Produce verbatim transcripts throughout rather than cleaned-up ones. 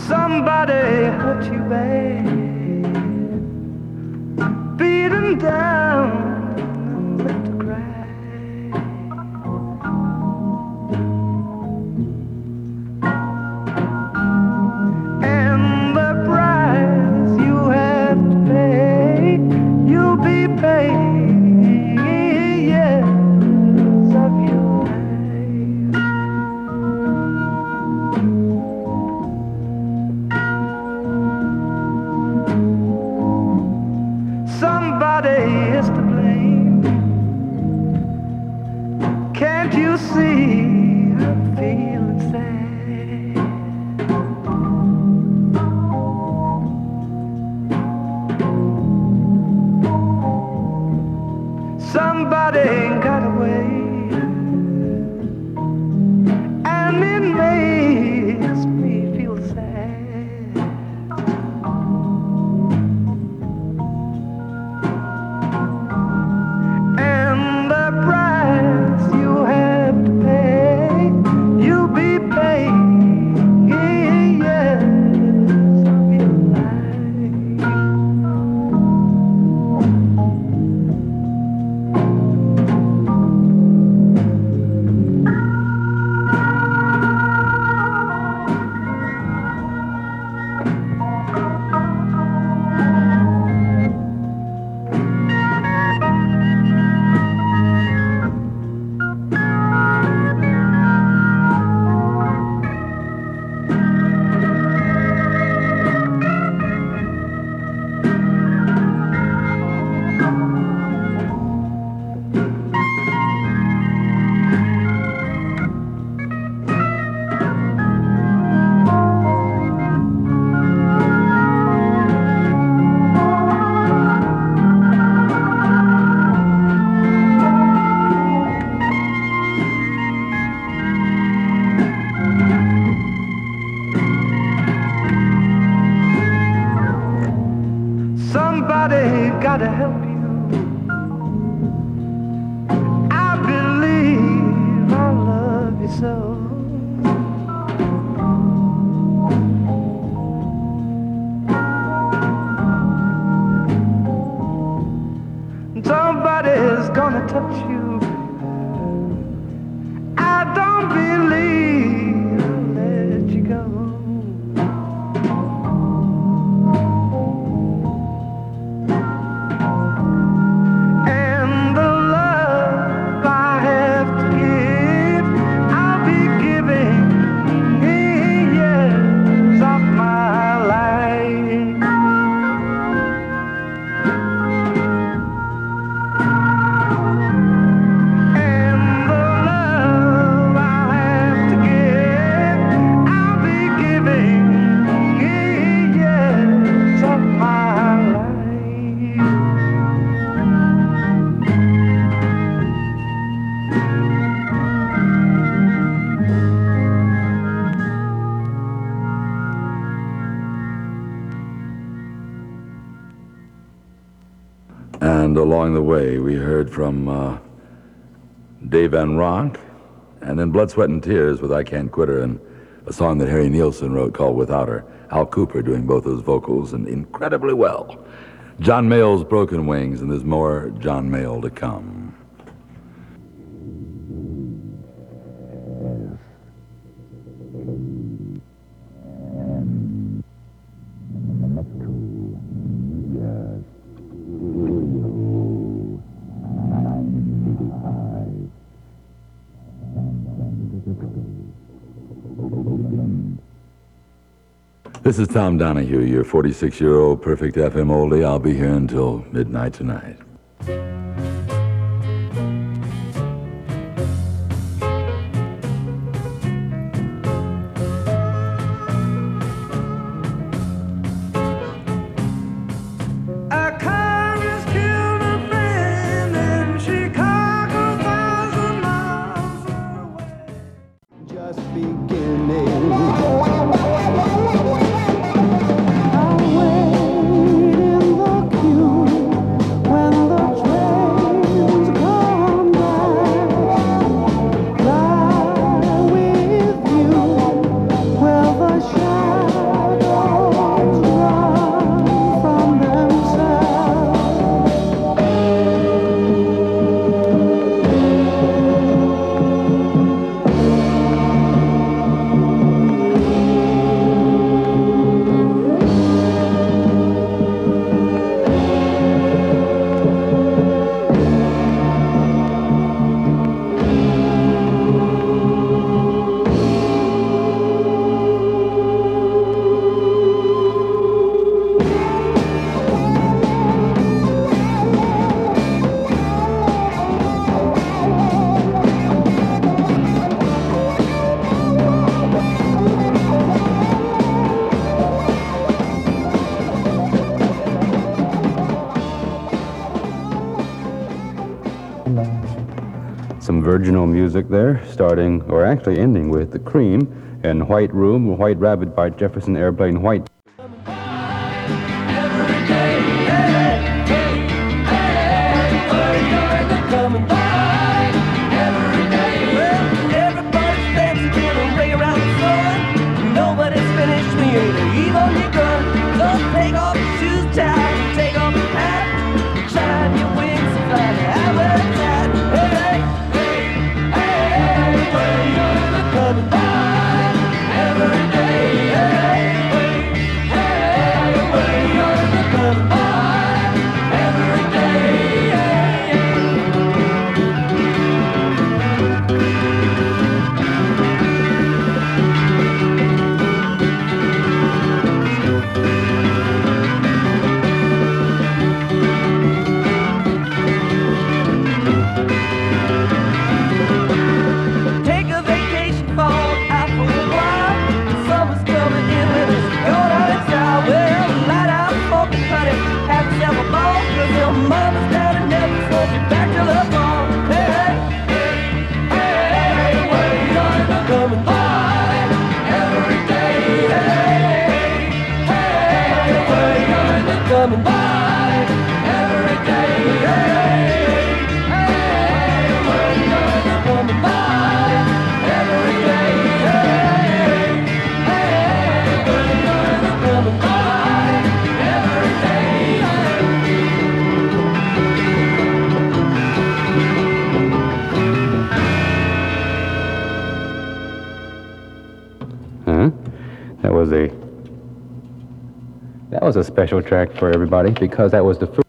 Somebody hurt you bad, beaten down and left to cry. And the price you have to pay, you'll be paid years of your life. Somebody is to blame. Can't you see I'm feeling sad? Somebody got away, and it makes me feel sad. And the price you have to pay, you'll be paid years of your life. Somebody gotta help you. I believe I love you so. Somebody's gonna touch you. I don't believe I'll let you go. And along the way, we heard from uh, Dave Van Ronk, and then Blood, Sweat, and Tears with I Can't Quit Her, and a song that Harry Nilsson wrote called Without Her. Al Cooper doing both those vocals, and incredibly well. John Mayall's Broken Wings, and there's more John Mayall to come. This is Tom Donahue, your forty-six-year-old perfect F M oldie. I'll be here until midnight tonight. When the train virginal music there, starting, or actually ending with The Cream and White Room, White Rabbit by Jefferson Airplane White. That was a that was a special track for everybody because that was the first.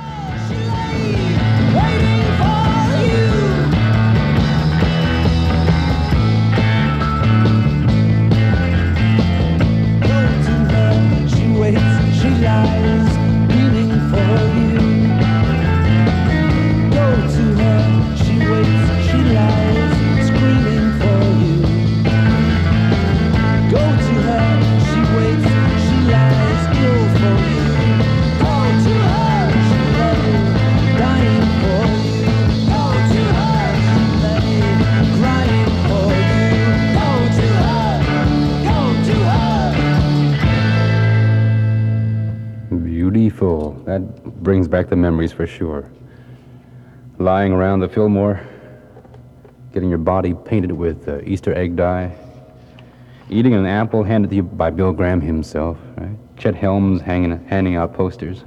Beautiful. That brings back the memories for sure. Lying around the Fillmore, getting your body painted with uh, Easter egg dye, eating an apple handed to you by Bill Graham himself, right? Chet Helms hanging, handing out posters.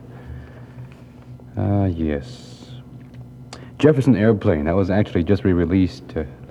Ah, uh, yes. Jefferson Airplane, that was actually just re-released uh,